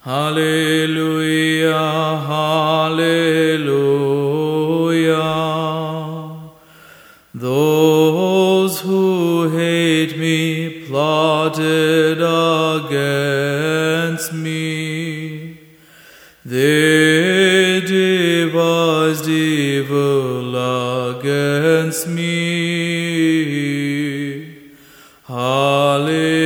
Hallelujah, hallelujah. Those who hate me plotted against me. They devised evil against me. Hallelujah.